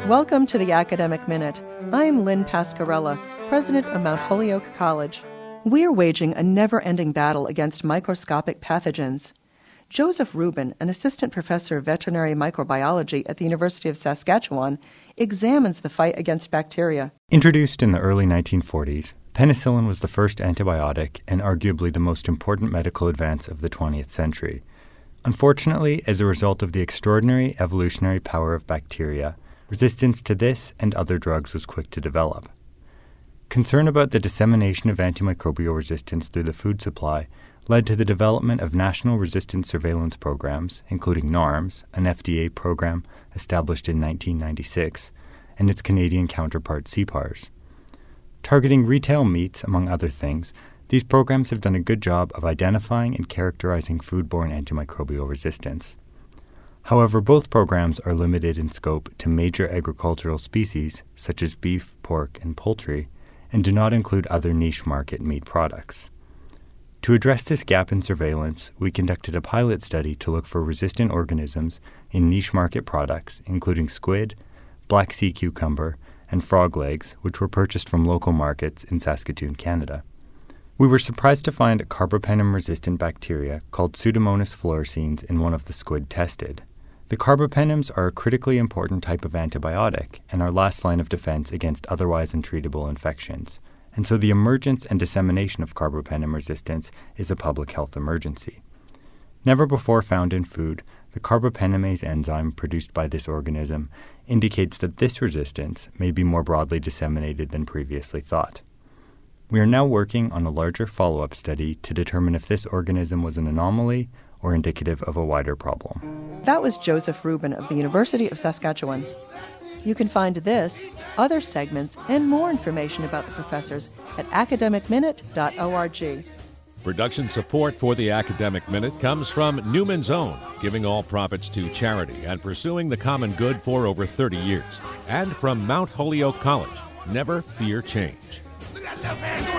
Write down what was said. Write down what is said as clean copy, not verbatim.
Welcome to the Academic Minute. I'm Lynn Pascarella, president of Mount Holyoke College. We are waging a never-ending battle against microscopic pathogens. Joseph Rubin, an assistant professor of veterinary microbiology at the University of Saskatchewan, examines the fight against bacteria. Introduced in the early 1940s, penicillin was the first antibiotic and arguably the most important medical advance of the 20th century. Unfortunately, as a result of the extraordinary evolutionary power of bacteria, resistance to this and other drugs was quick to develop. Concern about the dissemination of antimicrobial resistance through the food supply led to the development of national resistance surveillance programs, including NARMS, an FDA program established in 1996, and its Canadian counterpart CPARS. Targeting retail meats, among other things, these programs have done a good job of identifying and characterizing foodborne antimicrobial resistance. However, both programs are limited in scope to major agricultural species, such as beef, pork, and poultry, and do not include other niche market meat products. To address this gap in surveillance, we conducted a pilot study to look for resistant organisms in niche market products, including squid, black sea cucumber, and frog legs, which were purchased from local markets in Saskatoon, Canada. We were surprised to find a carbapenem-resistant bacteria called Pseudomonas fluorescens in one of the squid tested. The carbapenems are a critically important type of antibiotic and our last line of defense against otherwise untreatable infections, and so the emergence and dissemination of carbapenem resistance is a public health emergency. Never before found in food, the carbapenemase enzyme produced by this organism indicates that this resistance may be more broadly disseminated than previously thought. We are now working on a larger follow-up study to determine if this organism was an anomaly or indicative of a wider problem. That was Joseph Rubin of the University of Saskatchewan. You can find this, other segments, and more information about the professors at academicminute.org. Production support for the Academic Minute comes from Newman's Own, giving all profits to charity and pursuing the common good for over 30 years. And from Mount Holyoke College, never fear change.